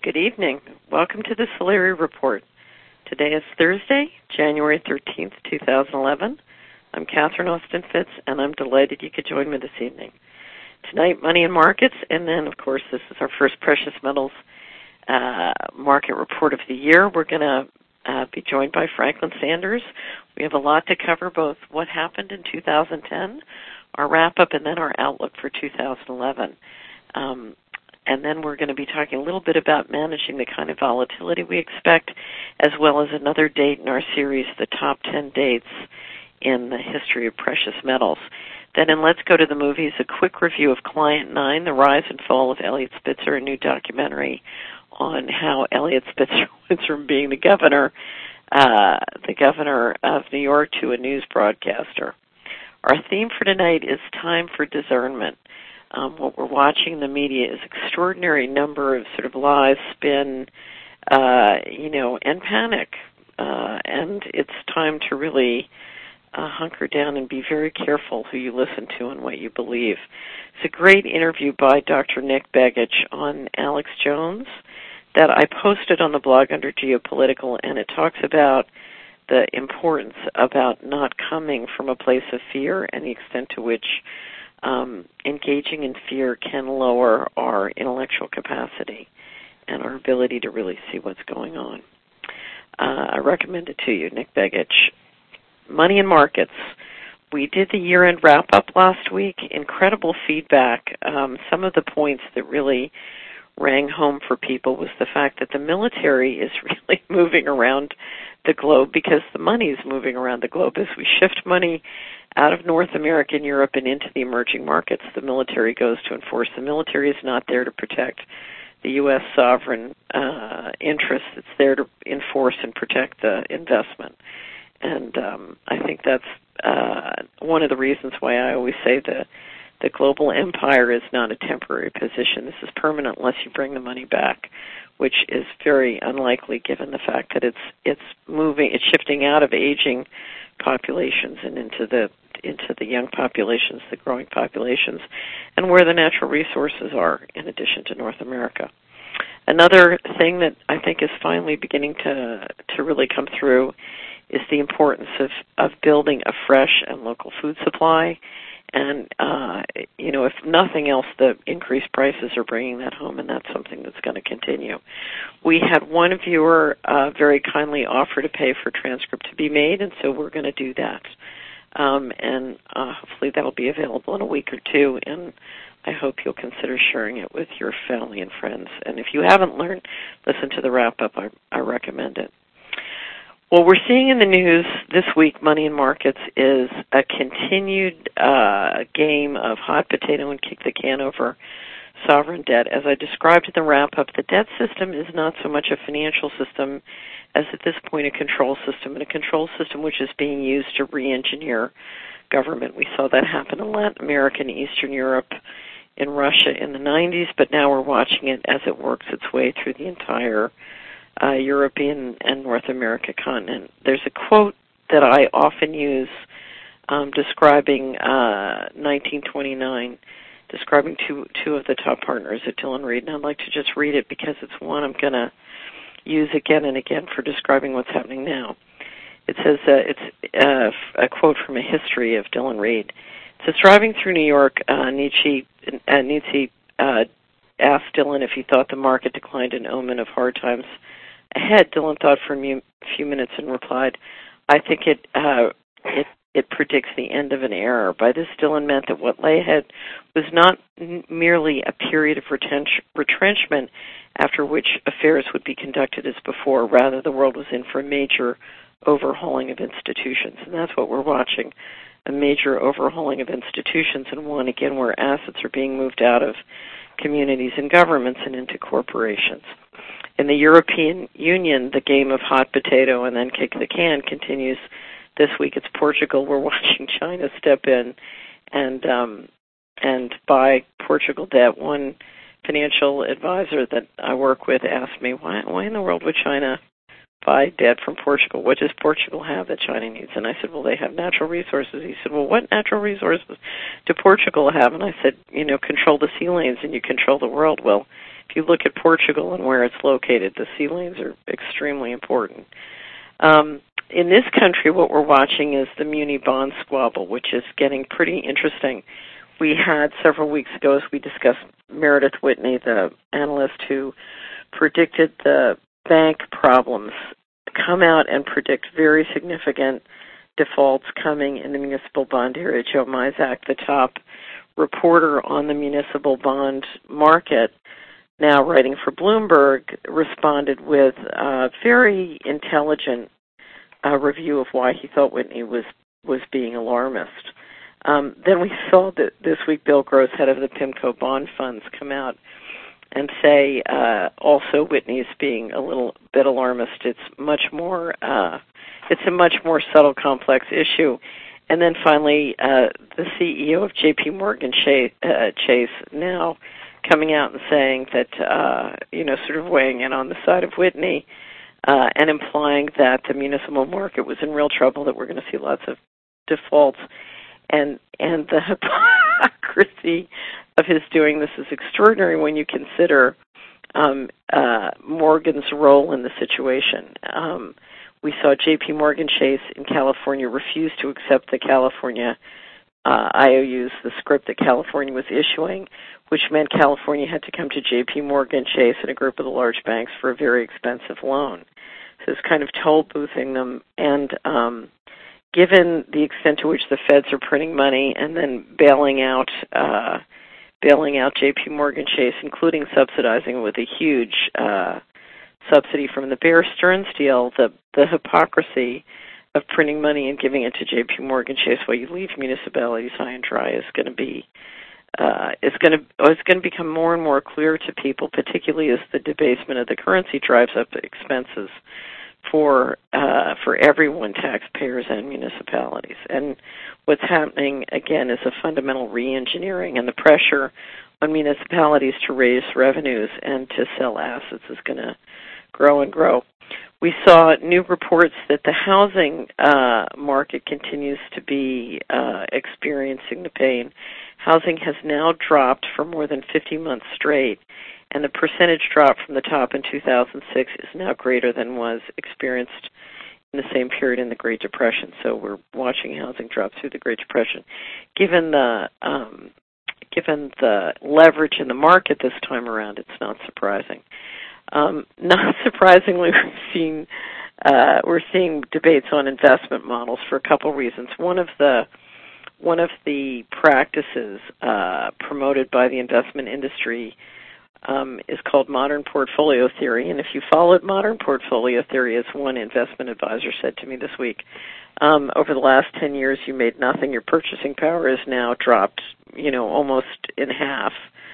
Good evening. Welcome to the Solari Report. Today is Thursday, January 13th, 2011. I'm Catherine Austin Fitz, and I'm delighted you could join me this evening. Tonight, money and markets, and then, of course, this is our first precious metals market report of the year. We're going to be joined by Franklin Sanders. We have a lot to cover, both what happened in 2010, our wrap-up, and then our outlook for 2011. And then we're going to be talking a little bit about managing the kind of volatility we expect, as well as another date in our series, the top 10 dates in the history of precious metals. Then in Let's Go to the Movies, a quick review of Client 9, The Rise and Fall of Eliot Spitzer, a new documentary on how Eliot Spitzer went from being the governor of New York to a news broadcaster. Our theme for tonight is time for discernment. What we're watching in the media is extraordinary number of sort of lies, spin, and panic. And it's time to really hunker down and be very careful who you listen to and what you believe. It's a great interview by Dr. Nick Begich on Alex Jones that I posted on the blog under Geopolitical, and it talks about the importance about not coming from a place of fear and the extent to which engaging in fear can lower our intellectual capacity and our ability to really see what's going on. I recommend it to you, Nick Begich. Money and markets. We did the year-end wrap-up last week. Incredible feedback. Some of the points that really rang home for people was the fact that the military is really moving around the globe because the money is moving around the globe. As we shift money out of North America and Europe and into the emerging markets, the military goes to enforce. The military is not there to protect the U.S. sovereign interests. It's there to enforce and protect the investment. And I think that's one of the reasons why I always say the global empire is not a temporary position. This is permanent unless you bring the money back, which is very unlikely given the fact that it's shifting out of aging populations and into the young populations, the growing populations, and where the natural resources are in addition to North America. Another thing that I think is finally beginning to really come through is the importance of building a fresh and local food supply. And, if nothing else, the increased prices are bringing that home, and that's something that's going to continue. We had one viewer very kindly offer to pay for transcript to be made, and so we're going to do that. And hopefully that will be available in a week or two, and I hope you'll consider sharing it with your family and friends. And if you haven't learned, listen to the wrap-up. I recommend it. What we're seeing in the news this week, money and markets, is a continued game of hot potato and kick the can over sovereign debt. As I described in the wrap-up, the debt system is not so much a financial system as at this point a control system, and a control system which is being used to re-engineer government. We saw that happen in Latin America and Eastern Europe, in Russia in the 90s, but now we're watching it as it works its way through the entire European and North America continent. There's a quote that I often use describing 1929, describing two of the top partners at Dillon Read, and I'd like to just read it because it's one I'm going to use again and again for describing what's happening now. It says, it's a quote from a history of Dillon Read. It says, driving through New York, Nietzsche asked Dillon if he thought the market declined an omen of hard times ahead. Dillon thought for a few minutes and replied, I think it predicts the end of an era. By this, Dillon meant that what lay ahead was not merely a period of retrenchment after which affairs would be conducted as before. Rather, the world was in for a major overhauling of institutions, and that's what we're watching, a major overhauling of institutions, and one, again, where assets are being moved out of communities and governments and into corporations. In the European Union, the game of hot potato and then kick the can continues. This week it's Portugal. We're watching China step in and buy Portugal debt. One financial advisor that I work with asked me, why in the world would China buy debt from Portugal? What does Portugal have that China needs? And I said, well, they have natural resources. He said, well, what natural resources do Portugal have? And I said, control the sea lanes and you control the world. Well, if you look at Portugal and where it's located, the sea lanes are extremely important. In this country, what we're watching is the muni bond squabble, which is getting pretty interesting. We had several weeks ago, as we discussed, Meredith Whitney, the analyst who predicted the bank problems, come out and predict very significant defaults coming in the municipal bond area. Joe Mizak, the top reporter on the municipal bond market, now writing for Bloomberg, responded with a very intelligent review of why he thought Whitney was being alarmist. Then we saw that this week Bill Gross, head of the PIMCO bond funds, come out and say also Whitney is being a little bit alarmist. It's much more. It's a much more subtle, complex issue. And then finally, the CEO of J.P. Morgan Chase now coming out and saying that sort of weighing in on the side of Whitney and implying that the municipal market was in real trouble, that we're going to see lots of defaults. And the hypocrisy of his doing this is extraordinary when you consider Morgan's role in the situation. We saw J.P. Morgan Chase in California refuse to accept the California IOUs, the script that California was issuing, which meant California had to come to J.P. Morgan Chase and a group of the large banks for a very expensive loan. So it's kind of toll-boothing them. And given the extent to which the feds are printing money and then bailing out J.P. Morgan Chase, including subsidizing with a huge subsidy from the Bear Stearns deal, the hypocrisy of printing money and giving it to J.P. Morgan Chase while you leave municipalities high and dry is going to be it's going to become more and more clear to people, particularly as the debasement of the currency drives up expenses for everyone, taxpayers and municipalities. And what's happening again is a fundamental re-engineering, and the pressure on municipalities to raise revenues and to sell assets is going to grow and grow. We saw new reports that the housing market continues to be experiencing the pain. Housing has now dropped for more than 50 months straight, and the percentage drop from the top in 2006 is now greater than was experienced in the same period in the Great Depression. So we're watching housing drop through the Great Depression. Given the leverage in the market this time around, it's not surprising. Not surprisingly, we're seeing debates on investment models for a couple reasons. One of the practices promoted by the investment industry is called modern portfolio theory. And if you followed modern portfolio theory, as one investment advisor said to me this week, over the last 10 years you made nothing. Your purchasing power is now dropped, almost in half.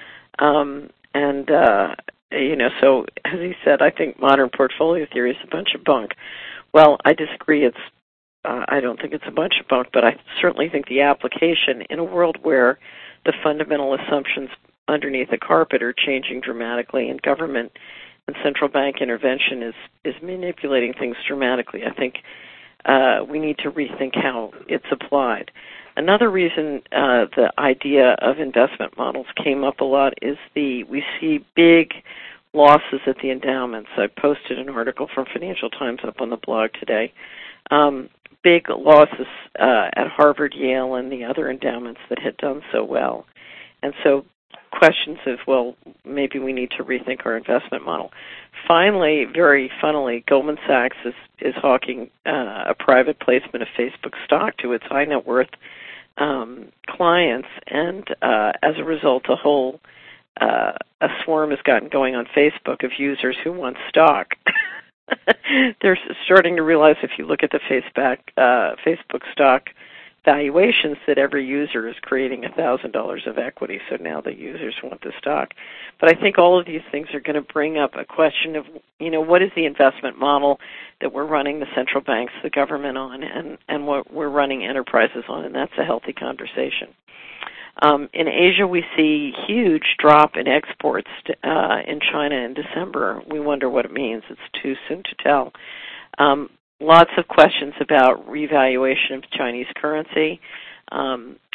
So as he said, I think modern portfolio theory is a bunch of bunk. Well, I disagree. I don't think it's a bunch of bunk, but I certainly think the application in a world where the fundamental assumptions underneath the carpet are changing dramatically, and government and central bank intervention is manipulating things dramatically. I think we need to rethink how it's applied. Another reason the idea of investment models came up a lot is we see big losses at the endowments. I posted an article from Financial Times up on the blog today. Big losses at Harvard, Yale, and the other endowments that had done so well. And so questions of, well, maybe we need to rethink our investment model. Finally, very funnily, Goldman Sachs is hawking a private placement of Facebook stock to its high net worth clients, and as a result, a swarm has gotten going on Facebook of users who want stock. They're starting to realize, if you look at the Facebook stock valuations, that every user is creating $1,000 of equity, so now the users want the stock. But I think all of these things are going to bring up a question of, what is the investment model that we're running the central banks, the government on, and what we're running enterprises on, and that's a healthy conversation. In Asia, we see huge drop in exports in China in December. We wonder what it means. It's too soon to tell. Lots of questions about revaluation of Chinese currency.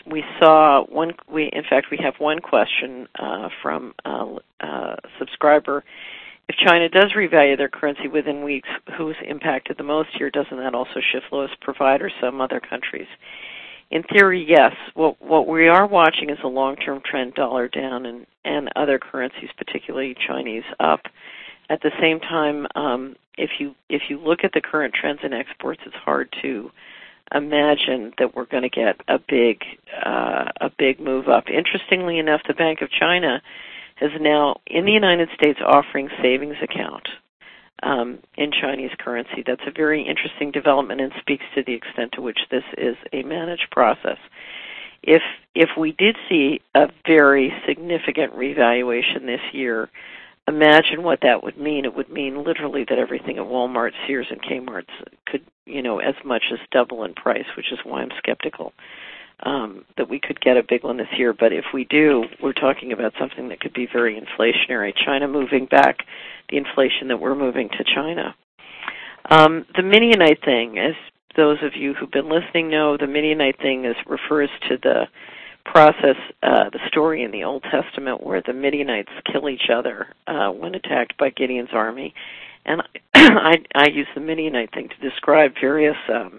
We saw one. In fact, we have one question from a subscriber. If China does revalue their currency within weeks, who's impacted the most here? Doesn't that also shift lowest providers, some other countries? In theory, yes. What we are watching is a long-term trend, dollar down, and other currencies, particularly Chinese, up. At the same time, if you look at the current trends in exports, it's hard to imagine that we're going to get a big move up. Interestingly enough, the Bank of China is now in the United States offering savings account in Chinese currency. That's a very interesting development and speaks to the extent to which this is a managed process. If we did see a very significant revaluation this year, imagine what that would mean. It would mean literally that everything at Walmart, Sears, and Kmart could, as much as double in price, which is why I'm skeptical that we could get a big one this year. But if we do, we're talking about something that could be very inflationary. China moving back the inflation that we're moving to China. The Midianite thing, as those of you who've been listening know, the Midianite thing refers to the process, the story in the Old Testament where the Midianites kill each other when attacked by Gideon's army. And I use the Midianite thing to describe various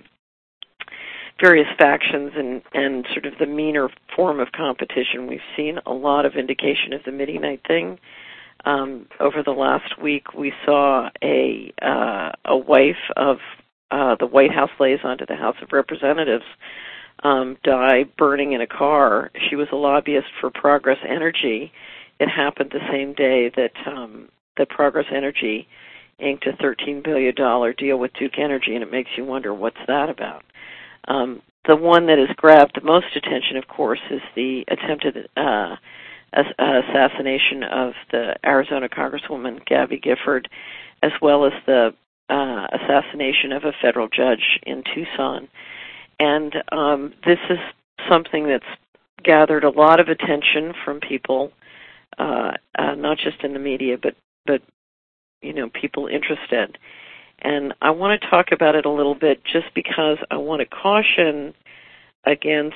factions and sort of the meaner form of competition. We've seen a lot of indication of the Midianite thing. Over the last week, we saw a wife of the White House liaison to the House of Representatives die burning in a car. She was a lobbyist for Progress Energy. It happened the same day that Progress Energy inked a $13 billion deal with Duke Energy, and it makes you wonder, what's that about? The one that has grabbed the most attention, of course, is the attempted assassination of the Arizona Congresswoman Gabby Gifford, as well as the assassination of a federal judge in Tucson. And this is something that's gathered a lot of attention from people, not just in the media, but people interested. And I want to talk about it a little bit just because I want to caution against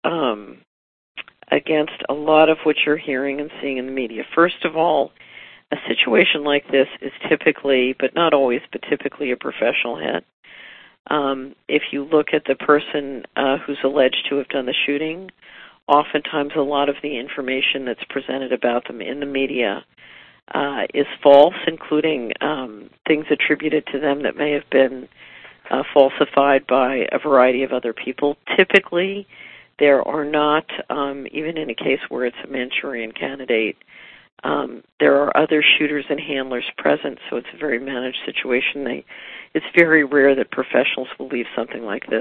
a lot of what you're hearing and seeing in the media. First of all, a situation like this is typically, but not always, but typically a professional hit. If you look at the person who's alleged to have done the shooting, oftentimes a lot of the information that's presented about them in the media is false, including things attributed to them that may have been falsified by a variety of other people. Typically, there are not, even in a case where it's a Manchurian candidate, there are other shooters and handlers present, so it's a very managed situation. It's very rare that professionals will leave something like this,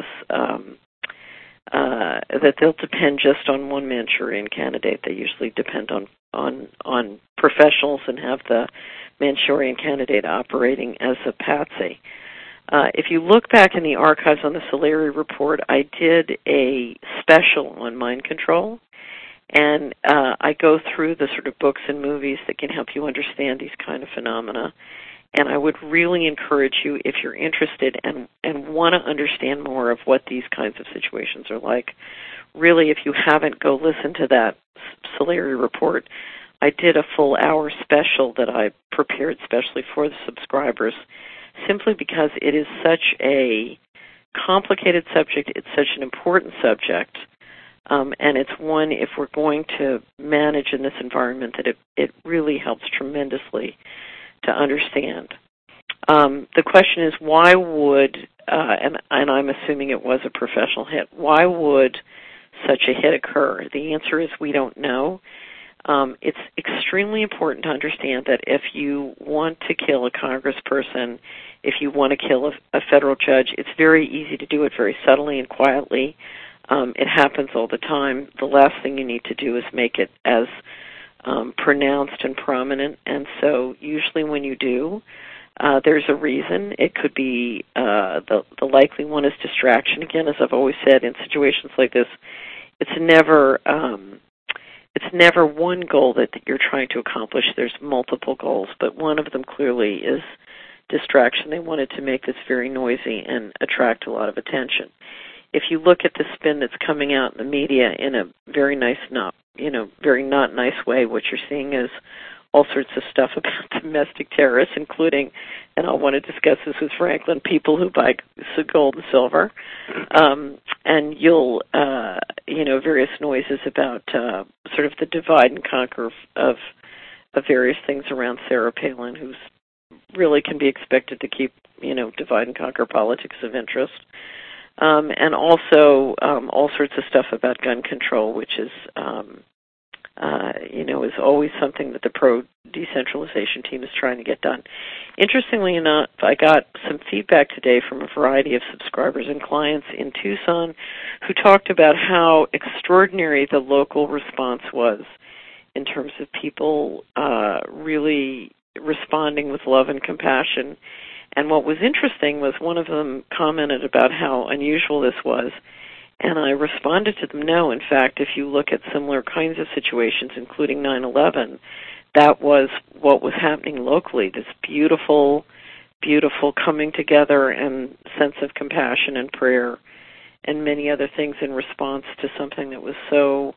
that they'll depend just on one Manchurian candidate. They usually depend on professionals and have the Manchurian candidate operating as a patsy. If you look back in the archives on the Solari report, I did a special on mind control, and I go through the sort of books and movies that can help you understand these kind of phenomena. And I would really encourage you, if you're interested and want to understand more of what these kinds of situations are like, really, if you haven't, go listen to that Solari report. I did a full hour special that I prepared specially for the subscribers, simply because it is such a complicated subject, it's such an important subject, and it's one, if we're going to manage in this environment, that it really helps tremendously to understand. The question is, why would, and I'm assuming it was a professional hit, why would such a hit occur? The answer is we don't know. It's extremely important to understand that if you want to kill a congressperson, if you want to kill a federal judge, it's very easy to do it very subtly and quietly. It happens all the time. The last thing you need to do is make it as pronounced and prominent, and so usually when you do, there's a reason. It could be the likely one is distraction. Again, as I've always said, in situations like this, it's never one goal that you're trying to accomplish. There's multiple goals, but one of them clearly is distraction. They wanted to make this very noisy and attract a lot of attention. if you look at the spin that's coming out in the media in a very very not nice way, what you're seeing is all sorts of stuff about domestic terrorists, including, and I'll want to discuss this with Franklin, people who buy gold and silver, and you'll, various noises about sort of the divide and conquer of various things around Sarah Palin, who's really can be expected to keep, divide and conquer politics of interest. And also all sorts of stuff about gun control, which is, is always something that the pro-decentralization team is trying to get done. Interestingly enough, I got some feedback today from a variety of subscribers and clients in Tucson who talked about how extraordinary the local response was in terms of people really responding with love and compassion. And what was interesting was one of them commented about how unusual this was, and I responded to them, no, in fact, if you look at similar kinds of situations, including 9/11, that was what was happening locally, this beautiful, beautiful coming together and sense of compassion and prayer and many other things in response to something that was so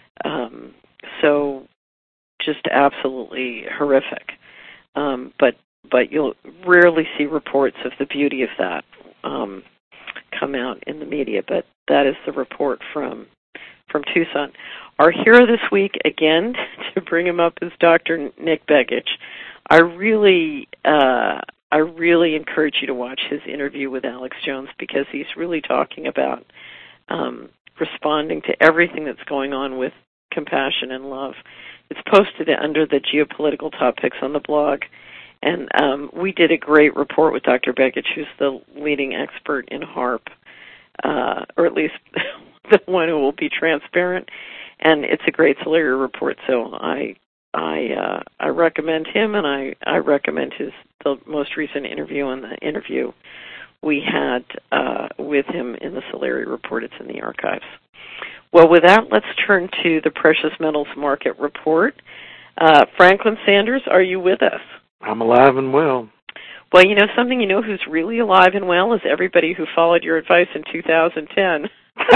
just absolutely horrific. But you'll rarely see reports of the beauty of that come out in the media. But that is the report from Tucson. Our hero this week, again, to bring him up, is Dr. Nick Begich. I really encourage you to watch his interview with Alex Jones, because he's really talking about responding to everything that's going on with compassion and love. It's posted under the geopolitical topics on the blog. And we did a great report with Dr. Begich, who's the leading expert in HAARP, or at least the one who will be transparent. And it's a great Solari report, so I recommend him, and I recommend the most recent interview and the interview we had with him in the Solari report. It's in the archives. Well, with that, let's turn to the precious metals market report. Franklin Sanders, are you with us? I'm alive and well. Well, who's really alive and well is everybody who followed your advice in 2010.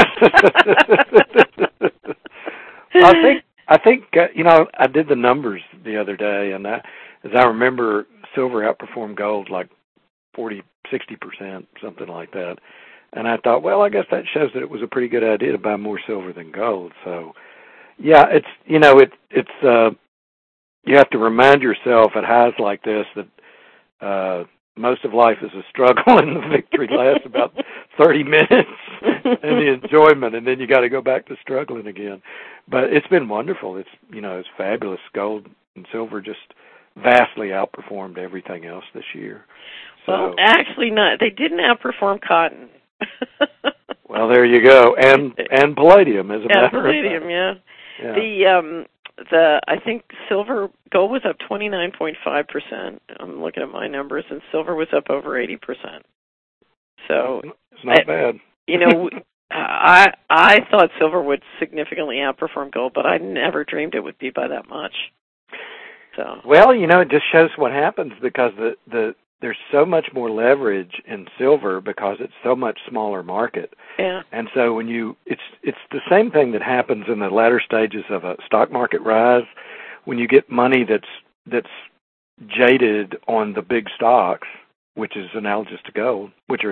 I think I did the numbers the other day, and as I remember, silver outperformed gold like 40, 60%, something like that. And I thought, well, I guess that shows that it was a pretty good idea to buy more silver than gold. So, yeah, it's you have to remind yourself at highs like this that most of life is a struggle, and the victory lasts about 30 minutes, and the enjoyment, and then you got to go back to struggling again. But it's been wonderful. It's fabulous. Gold and silver just vastly outperformed everything else this year. So, well, actually not. They didn't outperform cotton. Well, there you go, and palladium, as a matter of fact. Palladium, yeah. I think gold was up 29.5%. I'm looking at my numbers, and silver was up over 80%. So it's not bad. I thought silver would significantly outperform gold, but I never dreamed it would be by that much. So well, it just shows what happens, because there's so much more leverage in silver because it's so much smaller market. Yeah. And so it's the same thing that happens in the latter stages of a stock market rise, when you get money that's jaded on the big stocks, which are analogous to gold,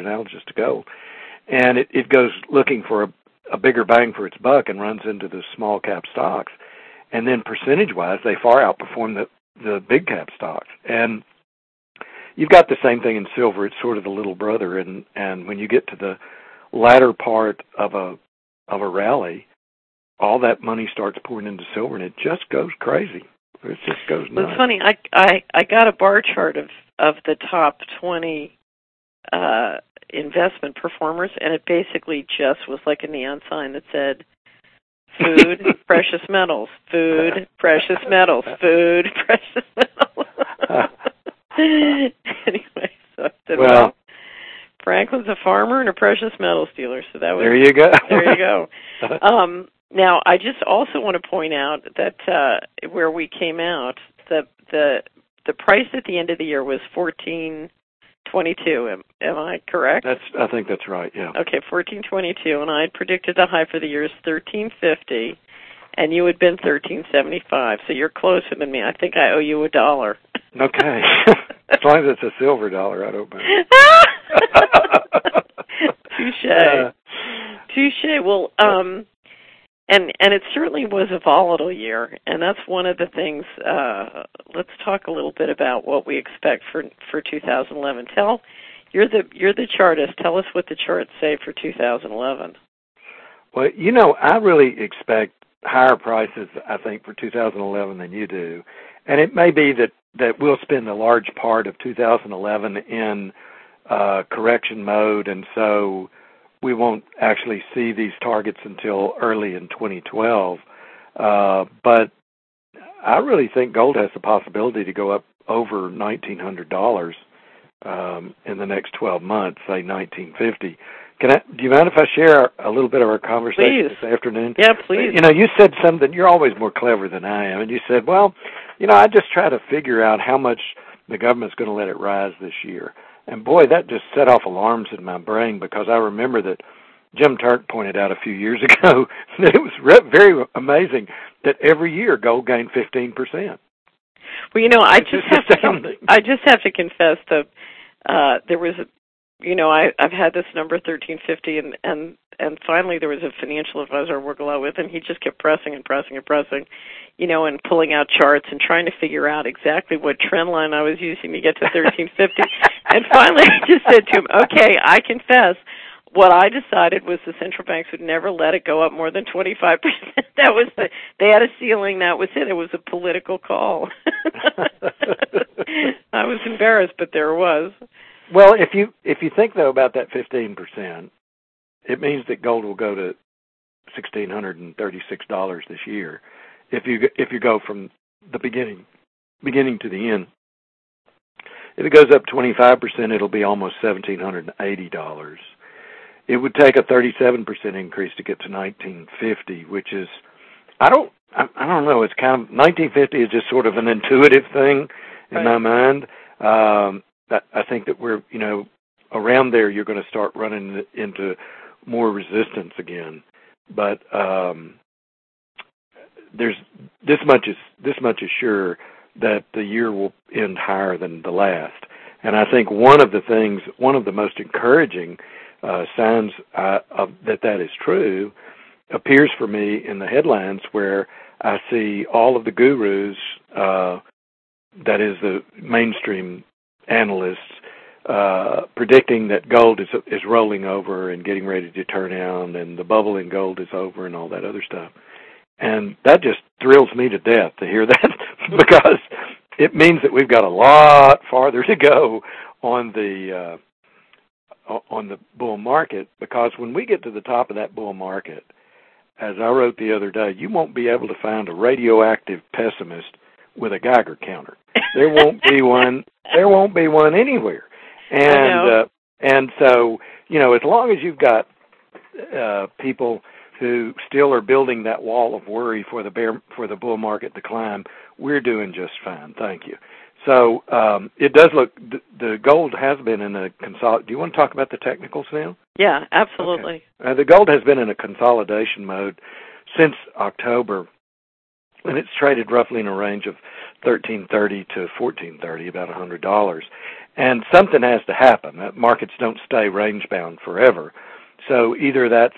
and it goes looking for a bigger bang for its buck and runs into the small cap stocks. And then percentage-wise, they far outperform the big cap stocks. And you've got the same thing in silver. It's sort of the little brother, and when you get to the latter part of a rally, all that money starts pouring into silver, and it just goes crazy. It just goes nuts. Well, it's funny. I got a bar chart of the top 20 investment performers, and it basically just was like a neon sign that said, food, precious metals, food, precious metals, food, precious metals. Anyway, so I said, well, Franklin's a farmer and a precious metals dealer, so that was there you go. There you go. Now, I just also want to point out that where we came out, the price at the end of the year was 14.22. Am I correct? I think that's right. Yeah. Okay, 14.22, and I had predicted the high for the year is 13.50, and you had been 13.75. So you're closer than me. I think I owe you $1. Okay. As long as it's a silver dollar, I don't mind. Touche. Touche. Well, and it certainly was a volatile year, and that's one of the things. Let's talk a little bit about what we expect for 2011. You're the chartist. Tell us what the charts say for 2011. Well, I really expect higher prices, I think, for 2011 than you do, and it may be that we'll spend a large part of 2011 in correction mode, and so we won't actually see these targets until early in 2012. But I really think gold has the possibility to go up over $1,900 in the next 12 months, say $1,950. Do you mind if I share a little bit of our conversation this afternoon? Yeah, please. You said something. You're always more clever than I am, and you said, well, I just try to figure out how much the government's going to let it rise this year. And boy, that just set off alarms in my brain, because I remember that Jim Turk pointed out a few years ago that it was very amazing that every year gold gained 15%. Well, I just have to confess that there was I've had this number 1350, and finally there was a financial advisor I work a lot with, and he just kept pressing and pulling out charts and trying to figure out exactly what trend line I was using to get to 1350. And finally I just said to him, okay, I confess, what I decided was the central banks would never let it go up more than 25%. They had a ceiling, that was it. It was a political call. I was embarrassed, but there it was. Well, if you think though about that 15%, it means that gold will go to $1,636 this year. If you go from the beginning to the end, if it goes up 25%, it'll be almost $1,780. It would take a 37% increase to get to 1950, which is, I don't know. It's kind of 1950 is just sort of an intuitive thing in my mind. I think that we're, around there, you're going to start running into more resistance again. But there's this much is sure, that the year will end higher than the last. And I think one of the most encouraging signs of that is true appears for me in the headlines, where I see all of the gurus, that is the mainstream analysts, predicting that gold is rolling over and getting ready to turn down, and the bubble in gold is over, and all that other stuff. And that just thrills me to death to hear that, because it means that we've got a lot farther to go on the bull market. Because when we get to the top of that bull market, as I wrote the other day, you won't be able to find a radioactive pessimist with a Geiger counter. There won't be one. There won't be one anywhere. And so, as long as you've got people who still are building that wall of worry for the bull market to climb, we're doing just fine. Thank you. So it does look, the gold has been in a do you want to talk about the technicals now? Yeah, absolutely. Okay. The gold has been in a consolidation mode since October, and it's traded roughly in a range of $1,330 to $1,430, about $100. And something has to happen. Markets don't stay range bound forever. So either that's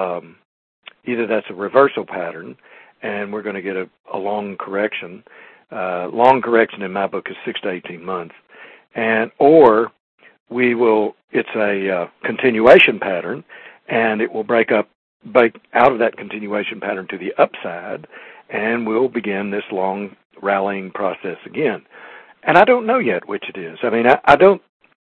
a reversal pattern, and we're going to get a long correction. Long correction in my book is 6 to 18 months, or it's a continuation pattern, and it will break out of that continuation pattern to the upside, and we'll begin this long rallying process again. And I don't know yet which it is. I mean, I don't.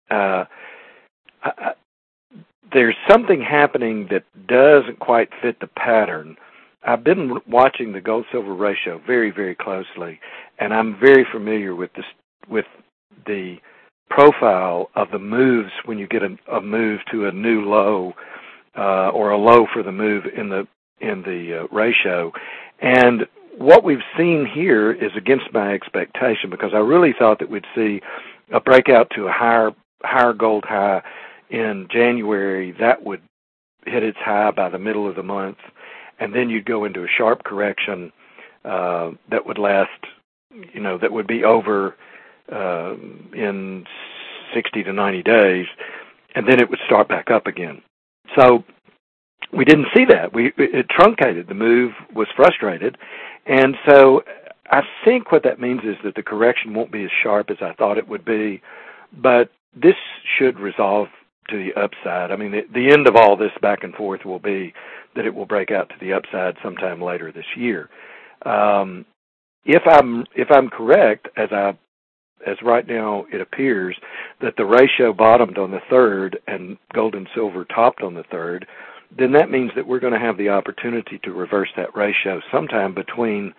There's something happening that doesn't quite fit the pattern. I've been watching the gold-silver ratio very, very closely, and I'm very familiar with the profile of the moves when you get a move to a new low, or a low for the move in the ratio. And what we've seen here is against my expectation, because I really thought that we'd see a breakout to a higher higher gold high in January, that would hit its high by the middle of the month, and then you'd go into a sharp correction that would last, that would be over in 60 to 90 days, and then it would start back up again. So we didn't see that. It truncated. The move was frustrated, and so I think what that means is that the correction won't be as sharp as I thought it would be, but this should resolve to the upside. I mean, the end of all this back and forth will be that it will break out to the upside sometime later this year. If I'm correct, as right now it appears that the ratio bottomed on the 3rd and gold and silver topped on the 3rd, then that means that we're going to have the opportunity to reverse that ratio sometime between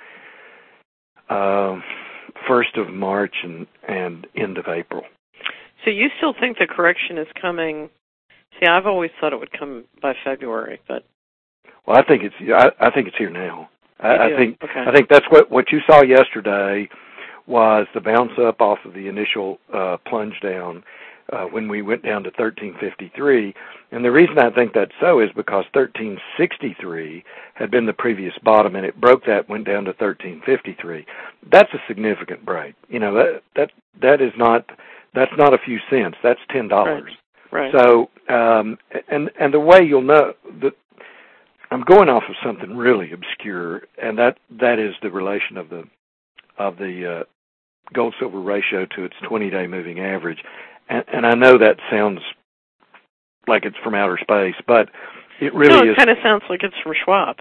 1st of March and end of April. So you still think the correction is coming? See, I've always thought it would come by February, but well, I think it's here now. I think that's what you saw yesterday was the bounce up off of the initial plunge down when we went down to 1353. And the reason I think that's so is because 1363 had been the previous bottom, and it broke that, went down to 1353. That's a significant break. That is not. That's not a few cents. That's $10. Right. So, and the way you'll know that I'm going off of something really obscure, and that is the relation of the gold silver ratio to its 20-day moving average. And I know that sounds like it's from outer space, but it really is. It kind of sounds like it's from Schwab.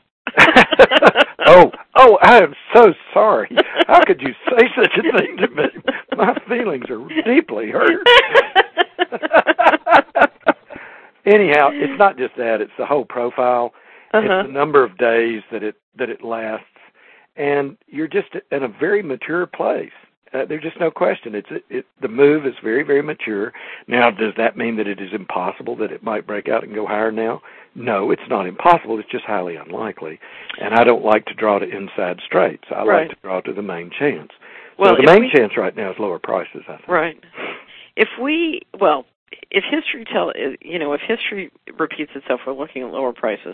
Oh, I am so sorry. How could you say such a thing to me? My feelings are deeply hurt. Anyhow, it's not just that, it's the whole profile. It's the number of days that it lasts, and you're just in a very mature place. There's just no question. The move is very, very mature. Now, does that mean that it is impossible that it might break out and go higher now? No, it's not impossible. It's just highly unlikely. And I don't like to draw to inside straights. I like to draw to the main chance. Well, so the main chance right now is lower prices, I think. Right. If history repeats itself, we're looking at lower prices.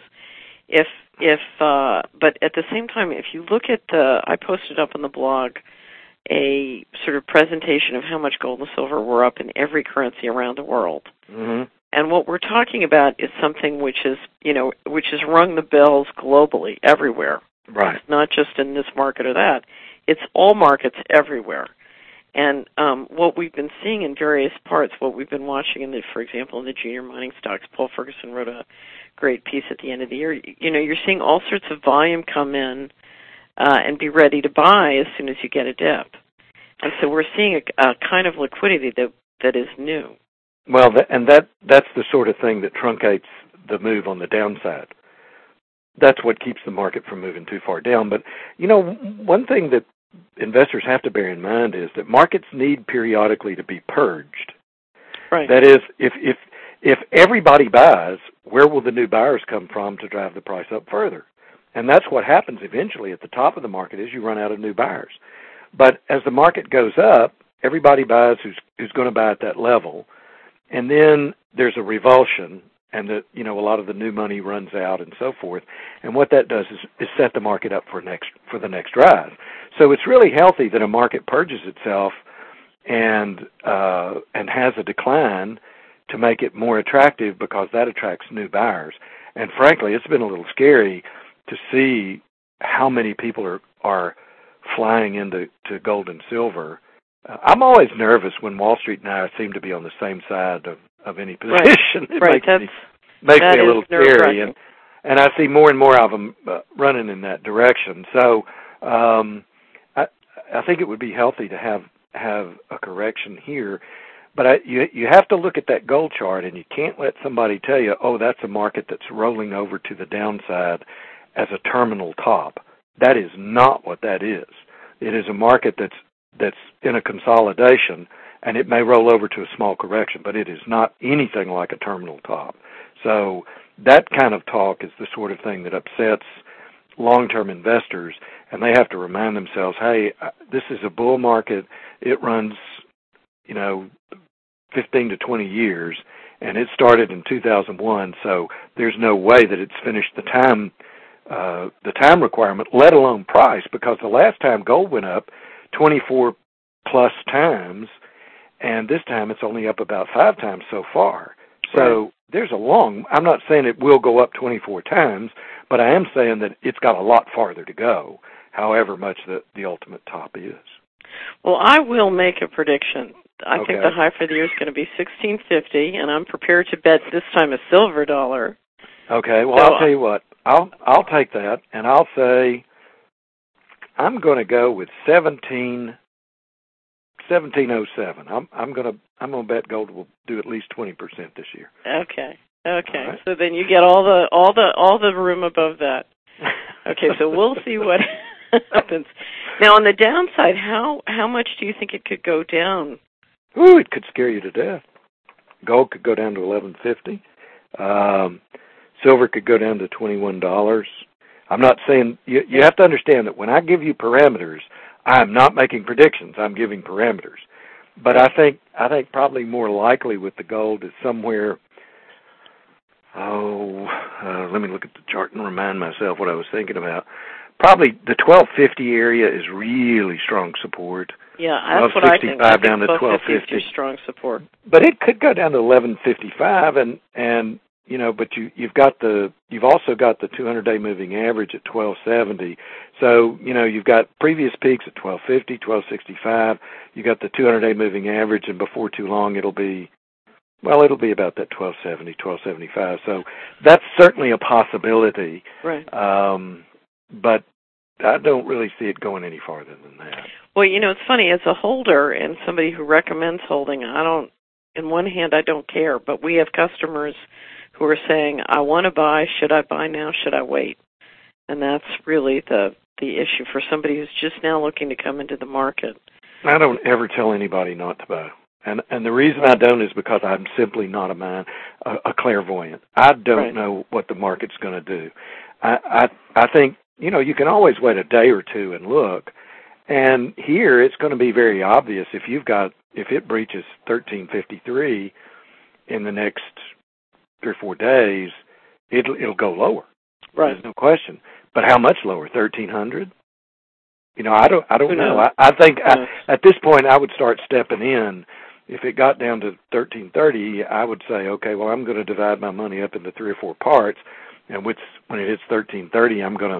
But at the same time, if you look at I posted up on the blog a sort of presentation of how much gold and silver were up in every currency around the world. Mm-hmm. And what we're talking about is something which has rung the bells globally, everywhere. Right. It's not just in this market or that. It's all markets everywhere. And what we've been seeing in various parts, what we've been watching for example, in the junior mining stocks, Paul Ferguson wrote a great piece at the end of the year. You're seeing all sorts of volume come in and be ready to buy as soon as you get a dip. And so we're seeing a kind of liquidity that is new. Well, that's the sort of thing that truncates the move on the downside. That's what keeps the market from moving too far down. But, one thing that investors have to bear in mind is that markets need periodically to be purged. Right. That is, if everybody buys, where will the new buyers come from to drive the price up further? And that's what happens eventually at the top of the market is you run out of new buyers. But as the market goes up, everybody buys who's going to buy at that level. And then there's a revulsion, and a lot of the new money runs out and so forth. And what that does is set the market up for the next rise. So it's really healthy that a market purges itself and has a decline to make it more attractive because that attracts new buyers. And frankly, it's been a little scary to see how many people are flying into gold and silver. I'm always nervous when Wall Street and I seem to be on the same side of any position. Right. It makes me a little scary, and I see more and more of them running in that direction. So I think it would be healthy to have a correction here. But you have to look at that gold chart, and you can't let somebody tell you, oh, that's a market that's rolling over to the downside as a terminal top. That is not what that is. It is a market that's in a consolidation, and it may roll over to a small correction, but it is not anything like a terminal top. So that kind of talk is the sort of thing that upsets long-term investors, and they have to remind themselves, hey, this is a bull market. It runs, 15 to 20 years, and it started in 2001, so there's no way that it's finished the time requirement, let alone price, because the last time gold went up 24 plus times, and this time it's only up about 5 times so far. So there's I'm not saying it will go up 24 times, but I am saying that it's got a lot farther to go, however much the ultimate top is. Well, I will make a prediction. I think the high for the year is going to be $16.50, and I'm prepared to bet this time a silver dollar. Okay, well, I'll tell you what. I'll take that, and I'll say I'm going to go with 1707. I'm going to bet gold will do at least 20% this year. Okay. Right. So then you get all the room above that. Okay, so we'll see what happens. Now, on the downside, how much do you think it could go down? Ooh, it could scare you to death. Gold could go down to $11.50. Silver could go down to $21. I'm not saying you have to understand that when I give you parameters, I'm not making predictions. I'm giving parameters. But I think probably more likely with the gold is somewhere. Let me look at the chart and remind myself what I was thinking about. Probably the 1250 area is really strong support. Yeah, that's what I think. Down to 1250 is strong support. But it could go down to 1155, and but you've also got the 200-day moving average at 1270. So you've got previous peaks at 1250, 1265. You got the 200-day moving average, and before too long it'll be about that 1270, 1275. So that's certainly a possibility. Right. But I don't really see it going any farther than that. Well, it's funny, as a holder and somebody who recommends holding, in one hand, I don't care, but we have customers who are saying, I want to buy, should I buy now, should I wait? And that's really the issue for somebody who's just now looking to come into the market. I don't ever tell anybody not to buy. And the reason I don't is because I'm simply not a clairvoyant. I don't know what the market's going to do. I think, you can always wait a day or two and look. And here it's going to be very obvious if it breaches 1353 in the next 3 or 4 days, it'll go lower. Right. There's no question. But how much lower? 1300? I don't know. I think at this point I would start stepping in. If it got down to 1330, I would say, okay, well, I'm going to divide my money up into 3 or 4 parts, and when it hits 1330, I'm going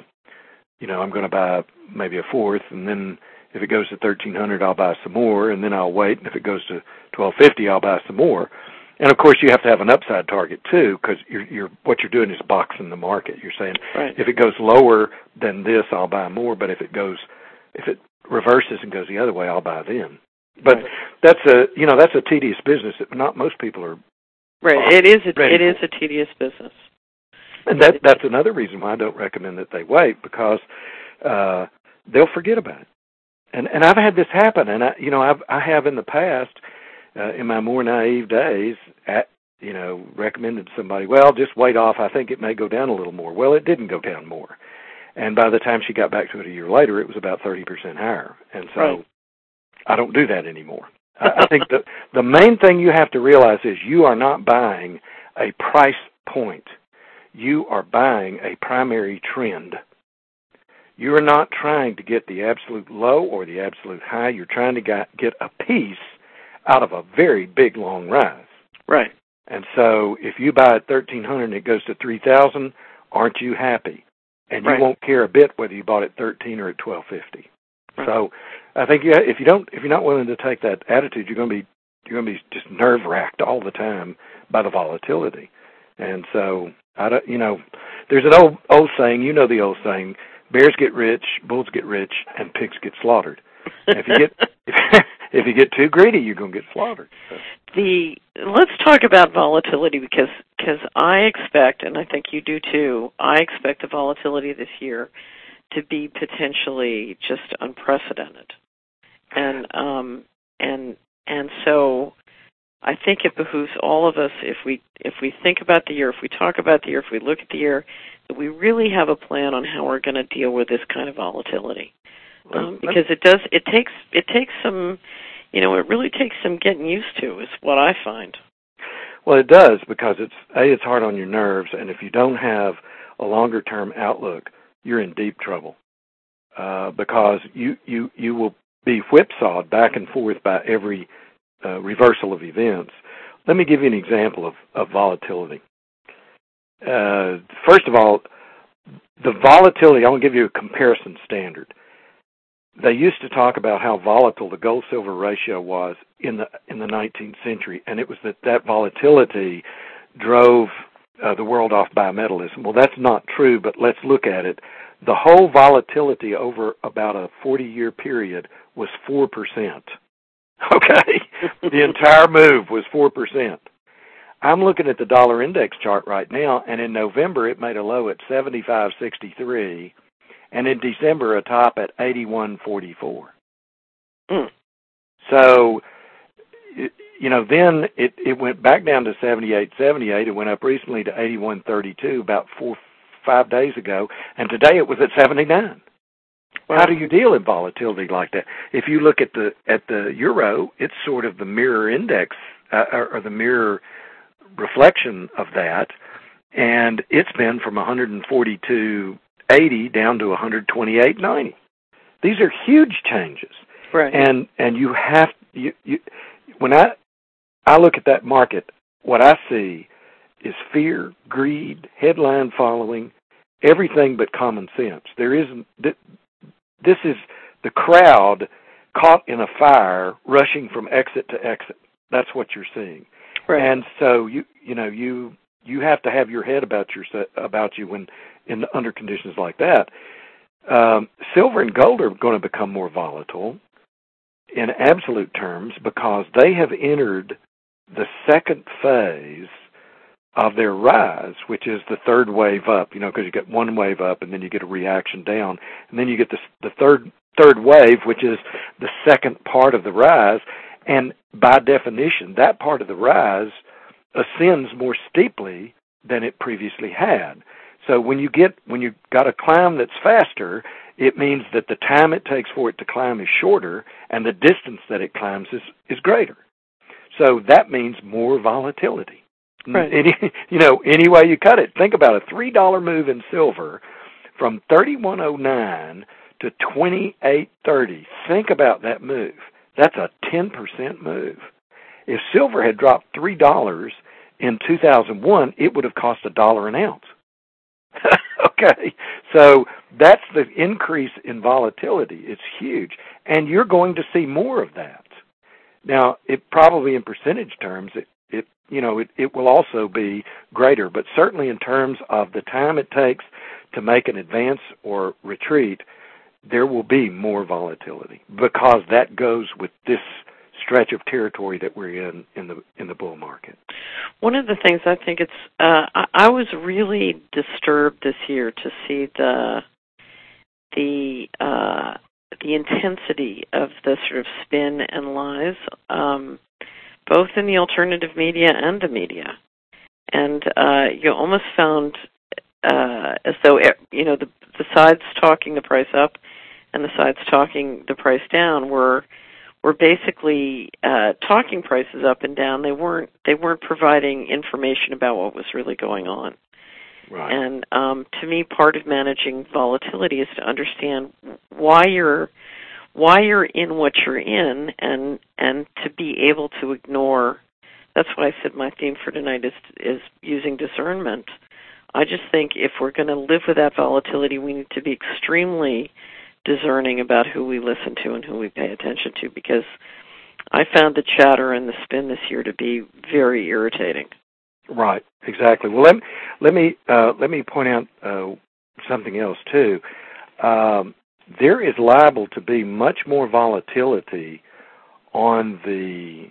to buy maybe a fourth, and then if it goes to 1300, I'll buy some more, and then I'll wait, and if it goes to 1250, I'll buy some more. And of course, you have to have an upside target too, because what you're doing is boxing the market. You're saying, if it goes lower than this, I'll buy more, but if it reverses and goes the other way, I'll buy then. But that's a tedious business that not most people are. Right. It is a tedious business. And that's another reason why I don't recommend that they wait, because they'll forget about it. And I've had this happen, and I have in the past, in my more naive days, recommended somebody, well, just wait off. I think it may go down a little more. Well, it didn't go down more. And by the time she got back to it a year later, it was about 30% higher. And so I don't do that anymore. I think the main thing you have to realize is you are not buying a price point. You are buying a primary trend. You are not trying to get the absolute low or the absolute high. You're trying to get a piece out of a very big, long rise. Right. And so if you buy at 1,300 and it goes to 3,000, aren't you happy? And you won't care a bit whether you bought at 13 or at 1250. Right. So I think if you're not willing to take that attitude, you're going to be just nerve-wracked all the time by the volatility. And so there's an old saying, the old saying, bears get rich, bulls get rich, and pigs get slaughtered. If you get too greedy, you're going to get slaughtered. So. Let's talk about volatility because I expect, and I think you do too, I expect the volatility this year to be potentially just unprecedented. And so I think it behooves all of us, if we think about the year, if we talk about the year, if we look at the year, that we really have a plan on how we're going to deal with this kind of volatility. Because it takes some, it really takes some getting used to, is what I find. Well, it does, because it's hard on your nerves, and if you don't have a longer-term outlook, you're in deep trouble, because you will be whipsawed back and forth by every reversal of events. Let me give you an example of volatility. First of all, the volatility, I want to give you a comparison standard. They used to talk about how volatile the gold-silver ratio was in the 19th century, and it was that volatility drove the world off bimetallism. Well, that's not true, but let's look at it. The whole volatility over about a 40-year period was 4%. Okay? The entire move was 4%. I'm looking at the dollar index chart right now, and in November it made a low at 75.63, and in December a top at 81.44. So, then it went back down to 78.78. It went up recently to 81.32 about 4-5 days ago, and today it was at 79. Wow. How do you deal in volatility like that? If you look at the euro, it's sort of the mirror index or the mirror reflection of that, and it's been from 142.80 down to 128.90. These are huge changes, right? And you have when I look at that market, what I see is fear, greed, headline following, everything but common sense. This is the crowd caught in a fire, rushing from exit to exit. That's what you're seeing. Right. And so you have to have your head about you when under conditions like that. Silver and gold are going to become more volatile in absolute terms because they have entered the second phase of their rise, which is the third wave up. Because you get one wave up and then you get a reaction down, and then you get the third wave, which is the second part of the rise. And by definition, that part of the rise ascends more steeply than it previously had. So when you got a climb that's faster, it means that the time it takes for it to climb is shorter, and the distance that it climbs is greater. So that means more volatility. Right. Any way you cut it. Think about a $3 move in silver from 31.09 to 28.30. Think about that move. That's a 10% move. If silver had dropped $3 in 2001, it would have cost $1 an ounce. Okay, so that's the increase in volatility. It's huge, and you're going to see more of that. Now, it probably in percentage terms, it will also be greater, but certainly in terms of the time it takes to make an advance or retreat, there will be more volatility because that goes with this stretch of territory that we're in the bull market. One of the things I think I was really disturbed this year to see the intensity of the sort of spin and lies, both in the alternative media and the media, and you almost found as though the sides talking the price up and the sides talking the price down were basically talking prices up and down. They weren't providing information about what was really going on. Right. And to me, part of managing volatility is to understand why you're in what you're in, and to be able to ignore. That's why I said my theme for tonight is using discernment. I just think if we're going to live with that volatility, we need to be extremely discerning about who we listen to and who we pay attention to, because I found the chatter and the spin this year to be very irritating. Right, exactly. Well, let me point out something else too. There is liable to be much more volatility on the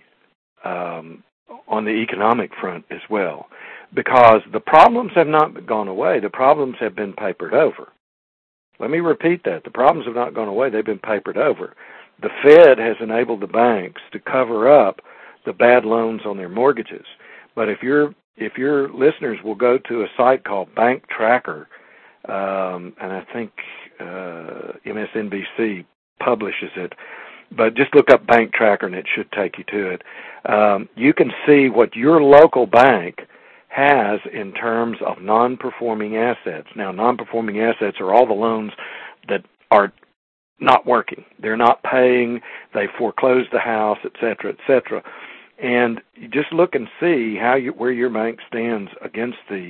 economic front as well, because the problems have not gone away. The problems have been papered over. Let me repeat that. The problems have not gone away. They've been papered over. The Fed has enabled the banks to cover up the bad loans on their mortgages. But if your listeners will go to a site called Bank Tracker, and I think MSNBC publishes it, but just look up Bank Tracker and it should take you to it. You can see what your local bank has in terms of non-performing assets. Now, non-performing assets are all the loans that are not working. They're not paying, they foreclosed the house, et cetera, et cetera. And you just look and see where your bank stands against the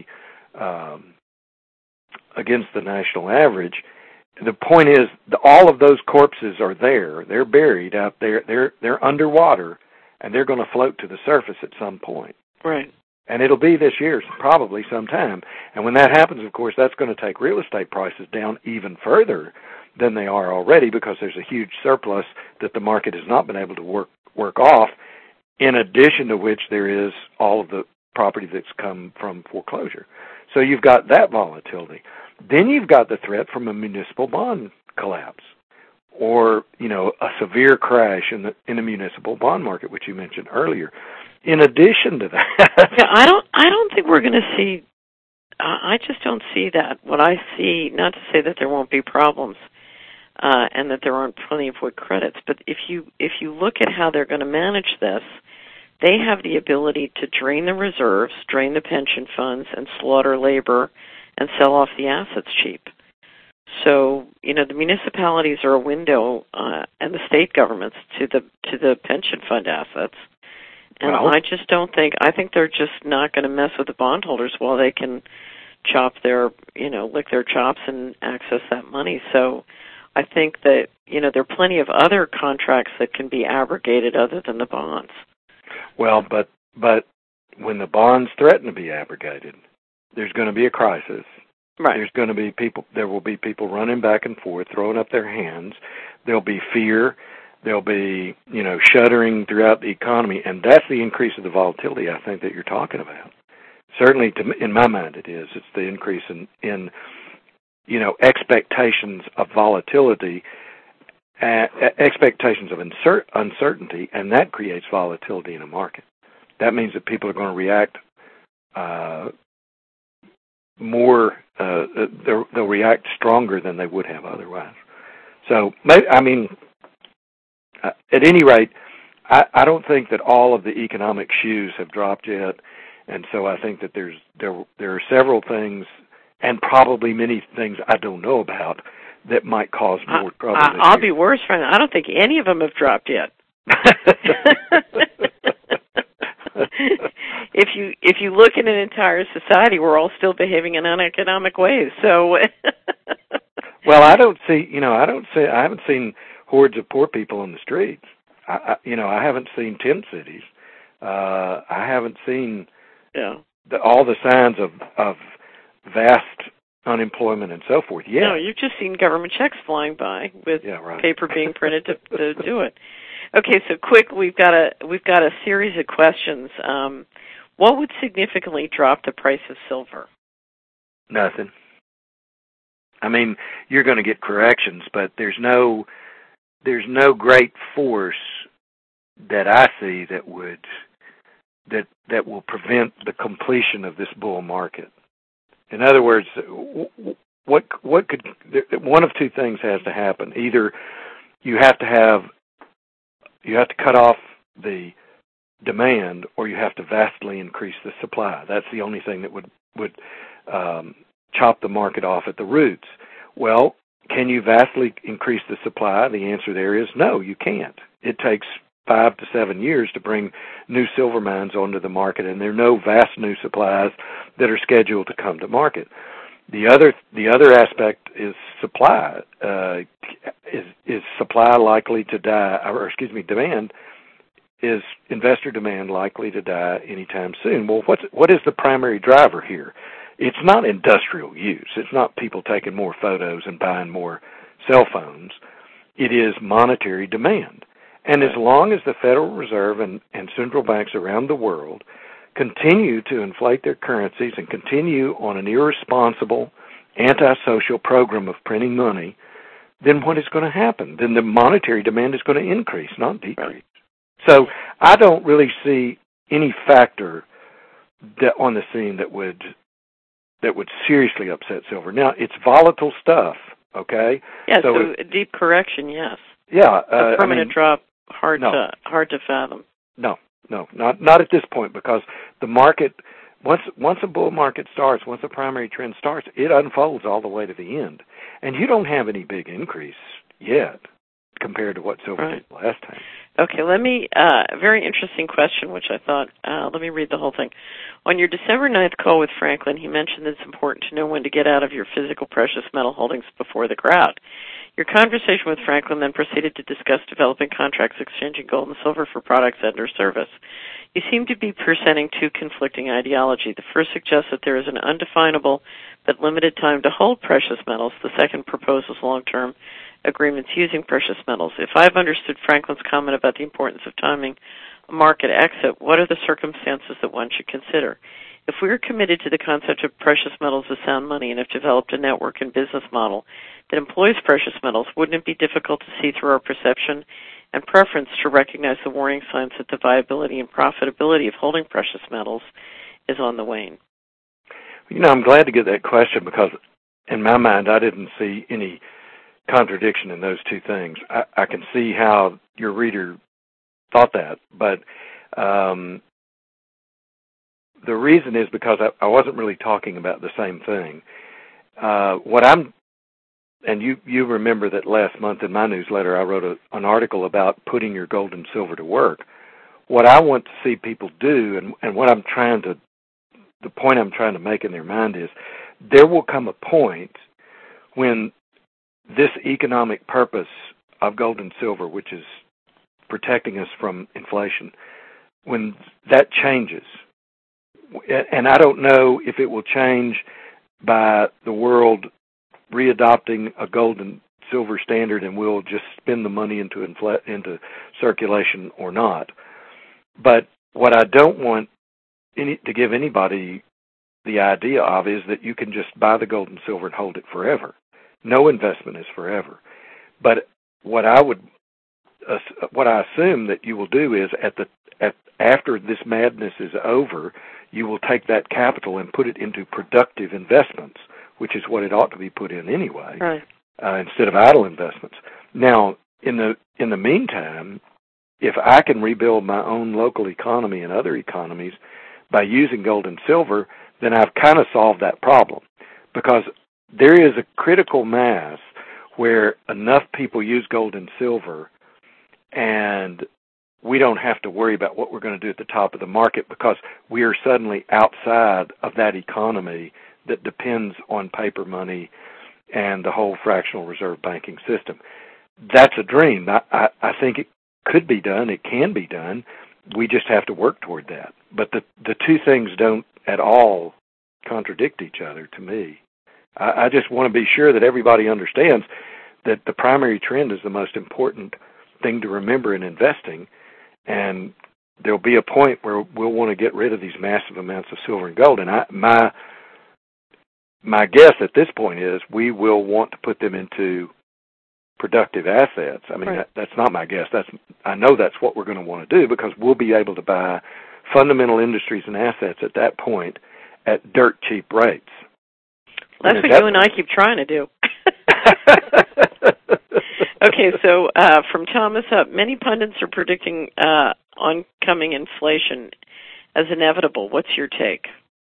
national average. The point is, all of those corpses are there. They're buried out there. They're underwater, and they're going to float to the surface at some point. Right. And it'll be this year, probably sometime. And when that happens, of course, that's going to take real estate prices down even further than they are already, because there's a huge surplus that the market has not been able to work off, in addition to which there is all of the property that's come from foreclosure. So you've got that volatility. Then you've got the threat from a municipal bond collapse, or a severe crash in the municipal bond market, which you mentioned earlier. In addition to that, yeah, I don't think we're going to see. I just don't see that. What I see, not to say that there won't be problems, and that there aren't plenty of wood credits, but if you look at how they're going to manage this, they have the ability to drain the reserves, drain the pension funds, and slaughter labor, and sell off the assets cheap. So, the municipalities are a window, and the state governments to the pension fund assets. And I just don't think, I think they're just not going to mess with the bondholders while they can lick their chops and access that money. So I think that, there are plenty of other contracts that can be abrogated other than the bonds. Well, but when the bonds threaten to be abrogated, there's going to be a crisis. Right. There's going to be there will be people running back and forth, throwing up their hands. There'll be fear. There'll be, shuddering throughout the economy, and that's the increase of the volatility, I think, that you're talking about. Certainly, in my mind, it is. It's the increase in expectations of volatility, expectations of uncertainty, and that creates volatility in a market. That means that people are going to react more. They'll react stronger than they would have otherwise. So, at any rate, I don't think that all of the economic shoes have dropped yet, and so I think that there are several things, and probably many things I don't know about, that might cause more trouble. I'll be worse, friend. I don't think any of them have dropped yet. If you look at an entire society, we're all still behaving in uneconomic ways. So, well, I haven't seen hordes of poor people on the streets. I haven't seen tent cities. I haven't seen all the signs of vast unemployment and so forth. Yeah. No, you've just seen government checks flying by with paper being printed to do it. Okay, so quick, we've got a series of questions. What would significantly drop the price of silver? Nothing. You're going to get corrections, but there's no great force that I see that will prevent the completion of this bull market. In other words, one of two things has to happen. Either you have to cut off the demand, or you have to vastly increase the supply. That's the only thing that would chop the market off at the roots. Well, can you vastly increase the supply? The answer there is no, you can't. It takes 5 to 7 years to bring new silver mines onto the market, and there are no vast new supplies that are scheduled to come to market. The other aspect is supply. Is supply likely to die, demand? Is investor demand likely to die anytime soon? Well, what is the primary driver here? It's not industrial use. It's not people taking more photos and buying more cell phones. It is monetary demand. And as long as the Federal Reserve and central banks around the world continue to inflate their currencies and continue on an irresponsible, antisocial program of printing money, then what is going to happen? Then the monetary demand is going to increase, not decrease. So I don't really see any factor on the scene that would seriously upset silver. Now, it's volatile stuff, okay? Yeah, so a deep correction, yes. Yeah. A permanent drop, hard to fathom. No, not at this point, because the market, once a bull market starts, once a primary trend starts, it unfolds all the way to the end. And you don't have any big increase yet compared to what silver did last time. Okay, very interesting question, which I thought, let me read the whole thing. On your December 9th call with Franklin, he mentioned that it's important to know when to get out of your physical precious metal holdings before the crowd. Your conversation with Franklin then proceeded to discuss developing contracts exchanging gold and silver for products and/or service. You seem to be presenting two conflicting ideology. The first suggests that there is an undefinable but limited time to hold precious metals. The second proposes long-term agreements using precious metals. If I've understood Franklin's comment about the importance of timing a market exit, what are the circumstances that one should consider? If we are committed to the concept of precious metals as sound money and have developed a network and business model that employs precious metals, wouldn't it be difficult to see through our perception and preference to recognize the warning signs that the viability and profitability of holding precious metals is on the wane? I'm glad to get that question, because in my mind I didn't see any contradiction in those two things. I can see how your reader thought that, but the reason is because I wasn't really talking about the same thing. And you remember that last month in my newsletter I wrote an article about putting your gold and silver to work. What I want to see people do, and what the point I'm trying to make in their mind is, there will come a point when this economic purpose of gold and silver, which is protecting us from inflation, when that changes. And I don't know if it will change by the world readopting a gold and silver standard and we'll just spend the money into circulation or not. But what I don't want to give anybody the idea of is that you can just buy the gold and silver and hold it forever. No investment is forever. But what I assume that you will do is after this madness is over, you will take that capital and put it into productive investments, which is what it ought to be put in anyway, instead of idle investments. Now, in the meantime, if I can rebuild my own local economy and other economies by using gold and silver, then I've kind of solved that problem, because there is a critical mass where enough people use gold and silver and we don't have to worry about what we're going to do at the top of the market, because we are suddenly outside of that economy that depends on paper money and the whole fractional reserve banking system. That's a dream. I think it could be done. It can be done. We just have to work toward that. But the two things don't at all contradict each other to me. I just want to be sure that everybody understands that the primary trend is the most important thing to remember in investing, and there'll be a point where we'll want to get rid of these massive amounts of silver and gold. And my guess at this point is we will want to put them into productive assets. I mean, that's not my guess. I know that's what we're going to want to do, because we'll be able to buy fundamental industries and assets at that point at dirt cheap rates. That's what you and I keep trying to do. Okay, so from Thomas Up, many pundits are predicting oncoming inflation as inevitable. What's your take?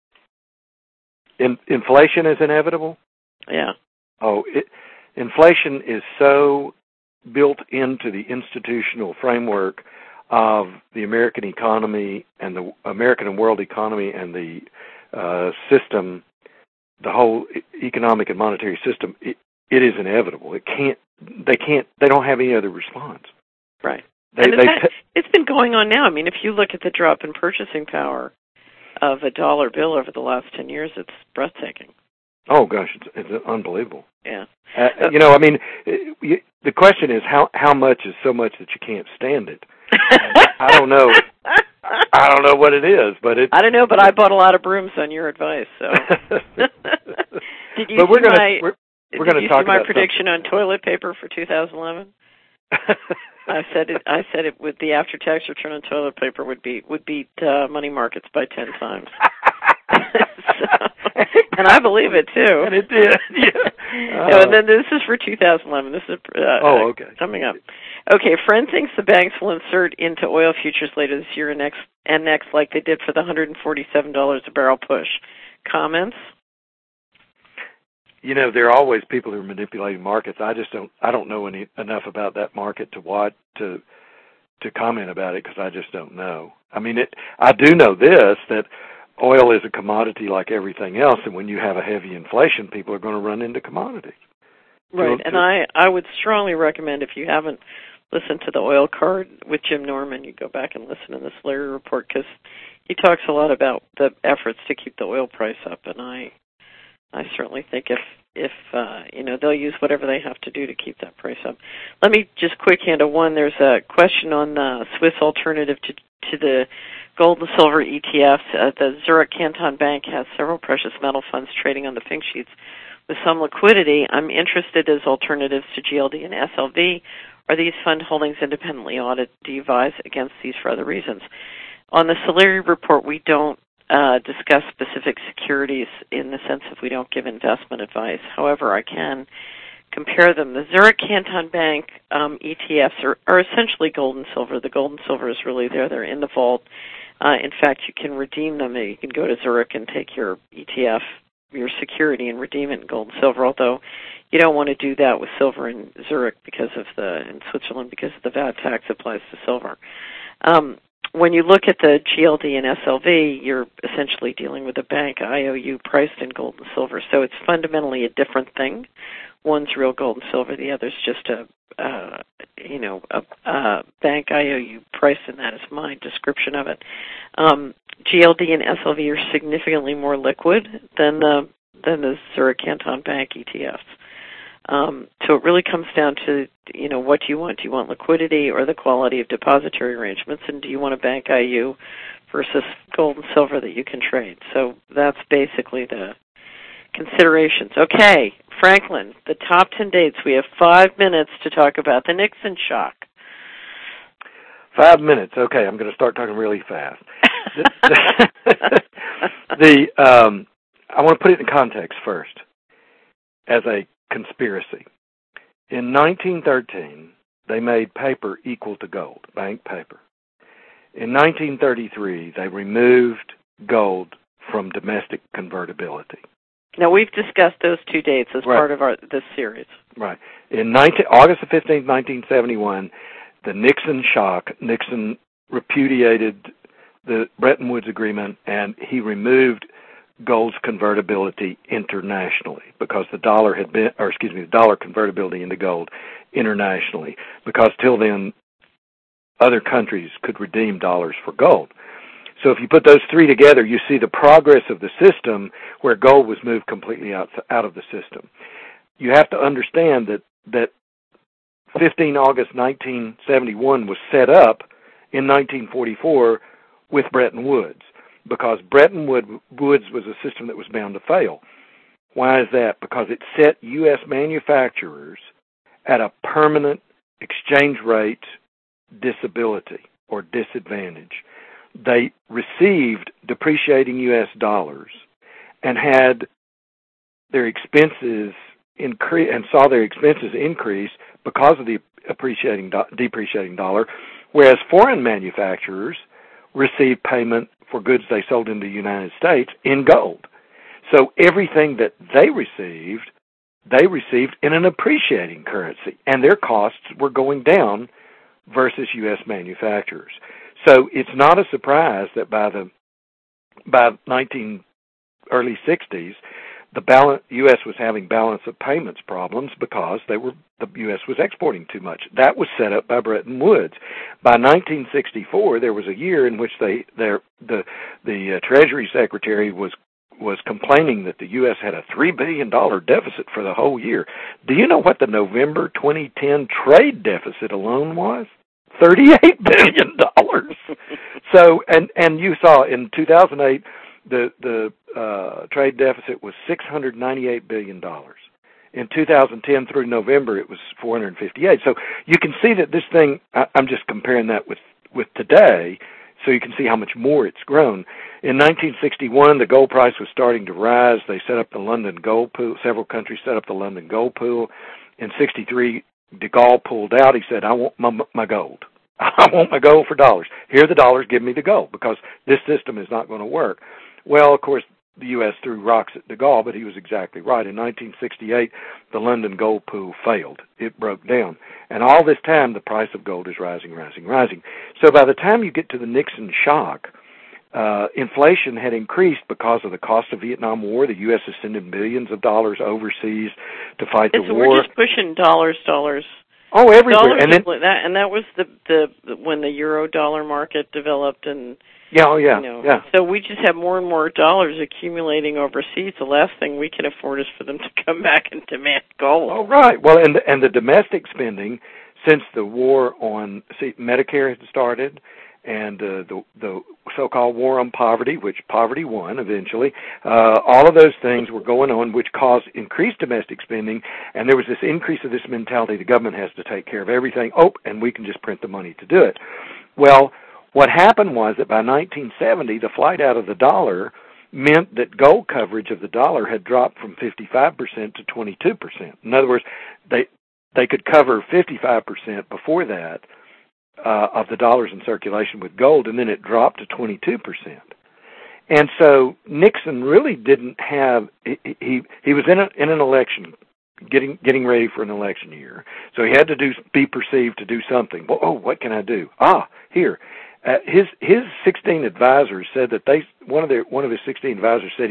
Inflation is inevitable? Yeah. Inflation is so built into the institutional framework of the American economy and the American and world economy and the system, the whole economic and monetary system. It is inevitable. They don't have any other response. Right. It's been going on now. I mean, if you look at the drop in purchasing power of a dollar bill over the last 10 years, it's breathtaking. Oh gosh, it's unbelievable. Yeah. I mean, the question is how much is so much that you can't stand it. I don't know. I don't know what it is, but I don't know, but I bought a lot of brooms on your advice. So. Did you see my prediction on toilet paper for 2011? I said it with the after-tax return on toilet paper would beat money markets by 10 times. And I believe it, too. And it did, yeah. And then this is for 2011. This is okay. Coming up. Okay, Friend thinks the banks will insert into oil futures later this year and next like they did for the $147 a barrel push. Comments? You know, there are always people who are manipulating markets. I don't know enough about that market to comment about it because I just don't know. I mean, I do know this, that oil is a commodity like everything else, and when you have a heavy inflation, people are going to run into commodities. Right, and I would strongly recommend, if you haven't listened to the Oil Card with Jim Norman, you go back and listen to this Larry report, because he talks a lot about the efforts to keep the oil price up, and I certainly think if they'll use whatever they have to do to keep that price up. Let me just quick handle one. There's a question on the Swiss alternative to the gold and silver ETFs. The Zurich Canton Bank has several precious metal funds trading on the Pink Sheets with some liquidity. I'm interested as alternatives to GLD and SLV. Are these fund holdings independently audited? Do you advise against these for other reasons? On the Solari report, we don't discuss specific securities in the sense that we don't give investment advice. However, I can compare them. The Zurich Canton Bank ETFs are essentially gold and silver. The gold and silver is really there. They're in the vault. In fact, you can redeem them. You can go to Zurich and take your ETF, your security, and redeem it in gold and silver, although you don't want to do that with silver in Zurich in Switzerland because of the VAT tax applies to silver. When you look at the GLD and SLV, you're essentially dealing with a bank IOU priced in gold and silver. So it's fundamentally a different thing. One's real gold and silver. The other's just a bank IOU priced in that is my description of it. GLD and SLV are significantly more liquid than the Zurich Canton Bank ETFs. So it really comes down to, what do you want? Do you want liquidity or the quality of depository arrangements? And do you want a bank IU versus gold and silver that you can trade? So that's basically the considerations. Okay, Franklin, the top 10 dates. We have 5 minutes to talk about the Nixon shock. 5 minutes. Okay, I'm going to start talking really fast. I want to put it in context first as a conspiracy. In 1913, they made paper equal to gold, bank paper. In 1933, they removed gold from domestic convertibility. Now, we've discussed those 2 dates as part of this series. Right. In August the 15th, 1971, the Nixon shock, Nixon repudiated the Bretton Woods Agreement, and he removed gold's convertibility internationally because the dollar convertibility into gold internationally, because till then other countries could redeem dollars for gold. So if you put those three together, you see the progress of the system where gold was moved completely out of the system. You have to understand that 15 August 1971 was set up in 1944 with Bretton Woods, because Bretton Woods was a system that was bound to fail. Why is that? Because it set U.S. manufacturers at a permanent exchange rate disability or disadvantage. They received depreciating U.S. dollars and had their expenses increase and saw their expenses increase because of the depreciating dollar, whereas foreign manufacturers received payment for goods they sold in the United States in gold. So everything that they received in an appreciating currency, and their costs were going down versus U.S. manufacturers. So it's not a surprise that by early 60s, the U.S. was having balance of payments problems because the U.S. was exporting too much. That was set up by Bretton Woods. By 1964, there was a year in which the Treasury Secretary was complaining that the U.S. had a $3 billion deficit for the whole year. Do you know what the November 2010 trade deficit alone was? $38 billion. So, and you saw in 2008, the trade deficit was $698 billion. In 2010 through November, it was $458. So you can see that this thing, I'm just comparing that with today, so you can see how much more it's grown. In 1961, the gold price was starting to rise. They set up the London Gold Pool. Several countries set up the London Gold Pool. In 63, de Gaulle pulled out. He said, I want my gold. I want my gold for dollars. Here are the dollars, give me the gold, because this system is not going to work. Well, of course, the U.S. threw rocks at de Gaulle, but he was exactly right. In 1968, the London Gold Pool failed. It broke down. And all this time, the price of gold is rising, rising, rising. So by the time you get to the Nixon shock, inflation had increased because of the cost of the Vietnam War. The U.S. is sending billions of dollars overseas to fight the war. We're just pushing dollars. Oh, everywhere. And that was the when the euro dollar market developed, and yeah. So we just have more and more dollars accumulating overseas. The last thing we can afford is for them to come back and demand gold. Oh, right. Well, and the domestic spending since the war on Medicare had started, and the so-called war on poverty, which poverty won eventually, all of those things were going on, which caused increased domestic spending, and there was this increase of this mentality, the government has to take care of everything, and we can just print the money to do it. Well, what happened was that by 1970, the flight out of the dollar meant that gold coverage of the dollar had dropped from 55% to 22%. In other words, they could cover 55% before that, of the dollars in circulation with gold, and then it dropped to 22%. And so Nixon really didn't have, he was in an election, getting ready for an election year. So he had to be perceived to do something. Well, what can I do? Here. His 16 advisors said that one of his 16 advisors said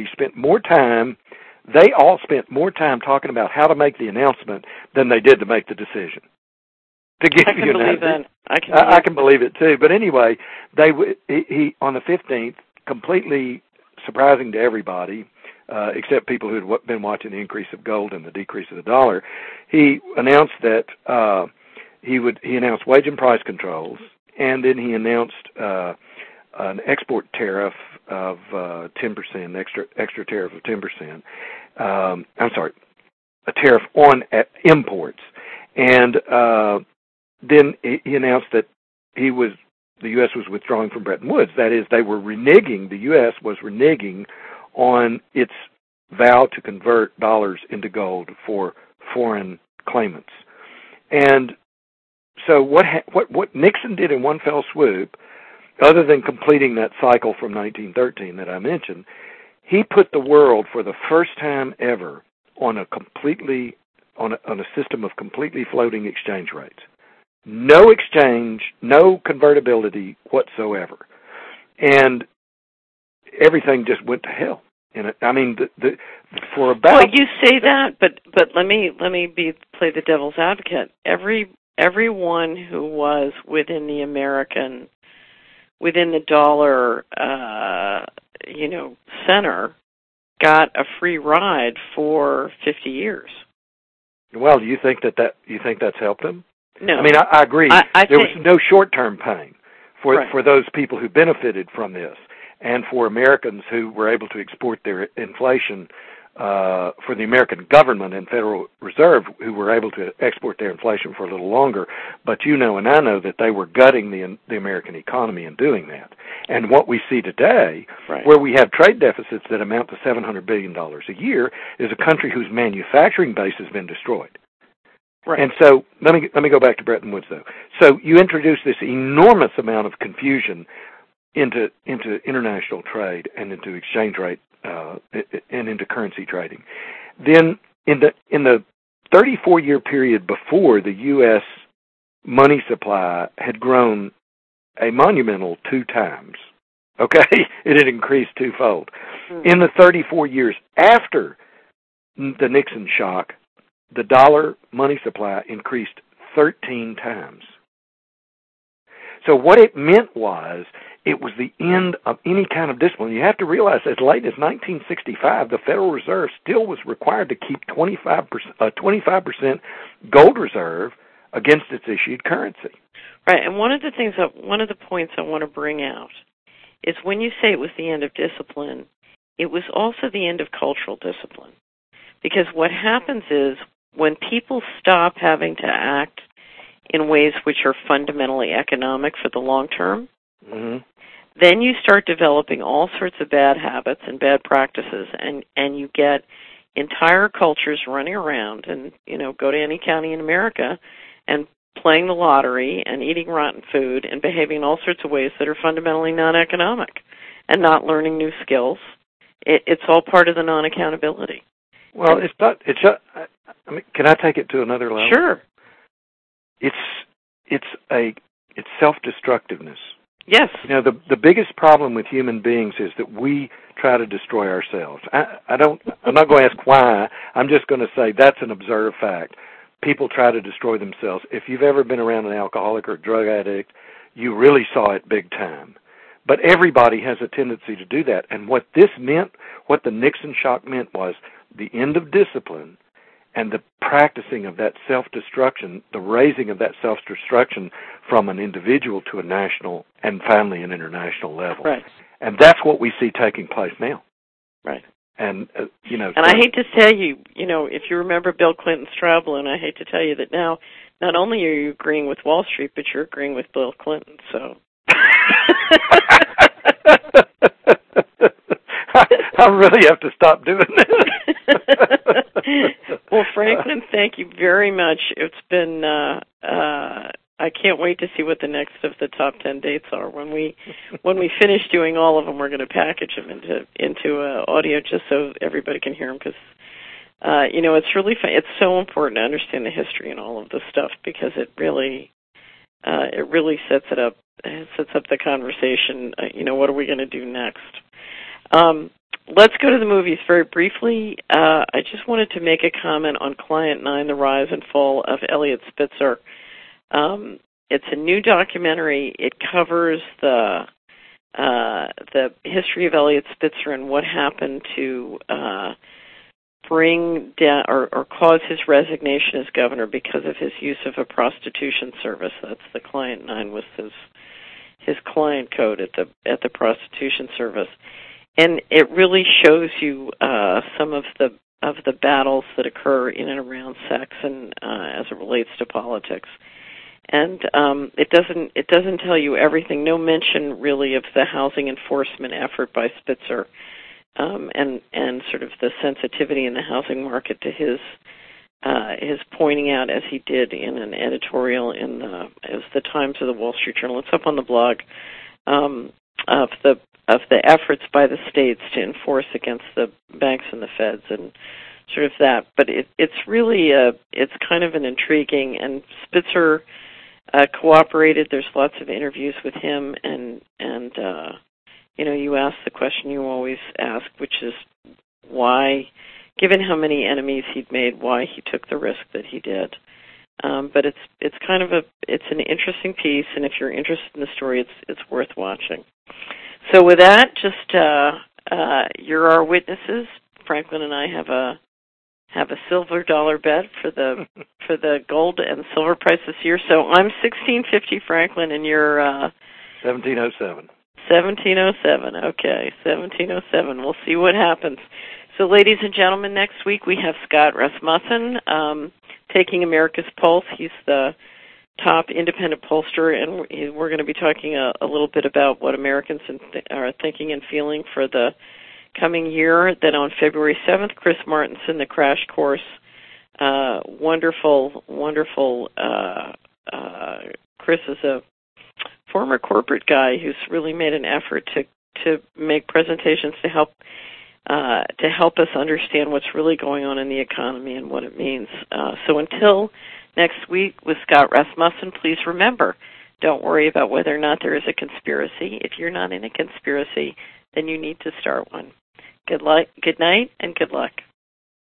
they all spent more time talking about how to make the announcement than they did to make the decision. I can believe that. I can believe it too. But anyway, he on the 15th, completely surprising to everybody, except people who had been watching the increase of gold and the decrease of the dollar, he announced that he announced wage and price controls, and then he announced an export tariff of 10%, extra tariff of 10%. I'm sorry, a tariff on imports, and then he announced that the U.S. was withdrawing from Bretton Woods. That is, the U.S. was reneging on its vow to convert dollars into gold for foreign claimants. And so what Nixon did in one fell swoop, other than completing that cycle from 1913 that I mentioned, he put the world for the first time ever on a system of completely floating exchange rates. No exchange, no convertibility whatsoever, and everything just went to hell. And I mean, for about. Well, you say that, but let me play the devil's advocate. Everyone who was within the dollar, center, got a free ride for 50 years. Well, do you think that's helped them? No. I mean, I agree. There was no short-term pain for those people who benefited from this, and for Americans who were able to export their inflation, for the American government and Federal Reserve who were able to export their inflation for a little longer. But and I know that they were gutting the American economy in doing that. And what we see today, where we have trade deficits that amount to $700 billion a year, is a country whose manufacturing base has been destroyed. Right. And so let me go back to Bretton Woods, though. So you introduce this enormous amount of confusion into international trade and into exchange rate and into currency trading. Then in the 34-year period before, the U.S. money supply had grown a monumental 2 times. Okay, it had increased twofold. Mm-hmm. In the 34 years after the Nixon shock, the dollar money supply increased 13 times. So what it meant was it was the end of any kind of discipline. You have to realize as late as 1965, the Federal Reserve still was required to keep 25% gold reserve against its issued currency. Right, and one of the points I want to bring out is when you say it was the end of discipline, it was also the end of cultural discipline. Because what happens is when people stop having to act in ways which are fundamentally economic for the long term, mm-hmm. then you start developing all sorts of bad habits and bad practices, and you get entire cultures running around and, go to any county in America and playing the lottery and eating rotten food and behaving in all sorts of ways that are fundamentally non-economic and not learning new skills. It's all part of the non-accountability. Well, it's not. I mean, can I take it to another level? Sure. It's self-destructiveness. Yes. The biggest problem with human beings is that we try to destroy ourselves. I'm not going to ask why. I'm just going to say that's an observed fact. People try to destroy themselves. If you've ever been around an alcoholic or a drug addict, you really saw it big time. But everybody has a tendency to do that. And what this meant, what the Nixon shock meant, was the end of discipline and the practicing of that self-destruction, the raising of that self-destruction from an individual to a national and finally an international level. Right. And that's what we see taking place now. Right. And, And I hate to tell you, if you remember Bill Clinton's trial balloon, I hate to tell you that now not only are you agreeing with Wall Street, but you're agreeing with Bill Clinton, so. I really have to stop doing this. Well, Franklin, thank you very much. It's been, I can't wait to see what the next of the top 10 dates are. When we finish doing all of them, we're going to package them into audio just so everybody can hear them because, it's really fun. It's so important to understand the history and all of this stuff because it really sets it up. It sets up the conversation. What are we going to do next? Let's go to the movies very briefly. I just wanted to make a comment on Client 9, The Rise and Fall of Eliot Spitzer. It's a new documentary. It covers the history of Eliot Spitzer and what happened to bring down or cause his resignation as governor because of his use of a prostitution service. That's the Client 9 was his client code at the prostitution service. And it really shows you some of the battles that occur in and around sex and as it relates to politics. And it doesn't tell you everything. No mention really of the housing enforcement effort by Spitzer, and sort of the sensitivity in the housing market to his pointing out, as he did in an editorial as the Times of the Wall Street Journal. It's up on the blog of the efforts by the states to enforce against the banks and the feds and sort of that. But it's really it's kind of an intriguing, and Spitzer cooperated. There's lots of interviews with him, and you ask the question you always ask, which is why, given how many enemies he'd made, why he took the risk that he did. But it's kind of it's an interesting piece, and if you're interested in the story, it's worth watching. So with that, just you're our witnesses. Franklin and I have a silver dollar bet for the gold and silver price this year. So I'm 1650, Franklin, and you're 1707. 1707. Okay, 1707. We'll see what happens. So, ladies and gentlemen, next week we have Scott Rasmussen taking America's Pulse. He's the top independent pollster, and we're going to be talking a little bit about what Americans are thinking and feeling for the coming year. Then on February 7th, Chris Martenson, the Crash Course. Wonderful. Chris is a former corporate guy who's really made an effort to make presentations to help us understand what's really going on in the economy and what it means. So until next week with Scott Rasmussen, please remember, don't worry about whether or not there is a conspiracy. If you're not in a conspiracy, then you need to start one. Good night, and good luck.